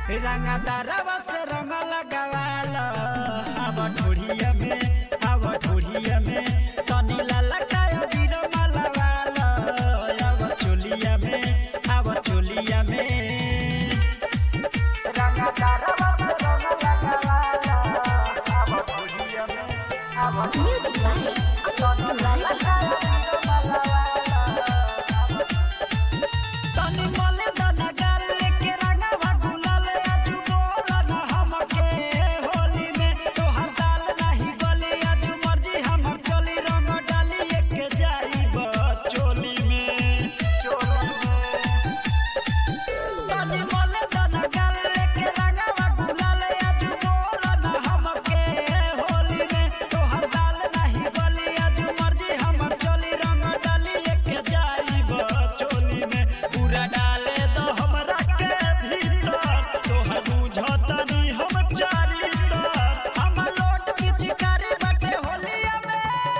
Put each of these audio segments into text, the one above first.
रंगदारवा से रंग लगावाला अब ढोढ़िया में तनी लाला काया बीरो मलवाला अब चोलिया में रंगदारवा से रंग लगावाला अब ढोढ़िया में तनी लाला काया बीरो मलवाला तनी मले दाना गाल लेके रंगवा गुलाल आज बोला ना हमके होली में तोहर दाल नहीं गली आज मर्जी हमर चली रंग डाली एक जाई बस चोली में तनी मले दाना गाल लेके रंगवा गुलाल आज बोला ना हमके होली में तोहर दाल नहीं गली आज मर्जी हमर चली रंग डाली एक जाई बस चोली में पूरा डाले दो हमरा के भीतर तोहर बुझतनी हम चारी हम लोट की चिकारी बाटे होलिया में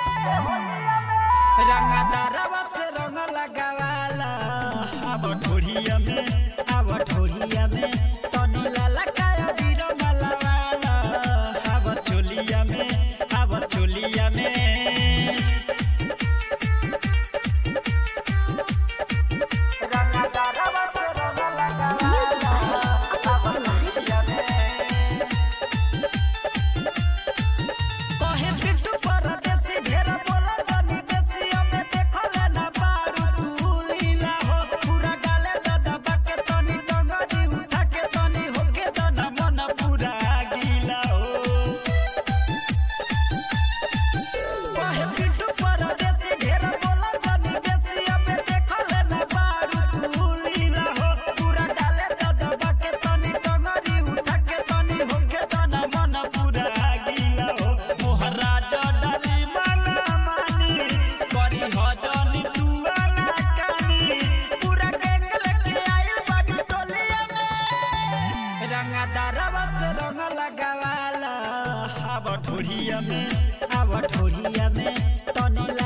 रंगदारवा से रंग लगावाला अब ढोढ़िया में तनी लाला काया बीरो मलवाला अब चोलिया में रंगदारवा से रंग लगावाला अब ढोढ़िया में कहे पिट्टू परदेसी ढेर बोला जनी बेसी हमें देखले ना बारू तू लीला हो पूरा डाले दबा के तनी डंगरी उठा के तनी होके दना मन पूरा गीला हो कहे पिट्टू परदेसी ढेर बोला जनी बेसी हमें देखले ना बारू तू लीला हो पूरा डाले दबा के तनी डंगरी उठा के तनी होके दना मन पूरा गीला हो मोहराज डाली माना मानी करी हजनी तुआना कानी पूरा केक लेके आइल बाटी टोलिया में रंगदारवा से रंग लगावाला अब ढोढ़िया में तनी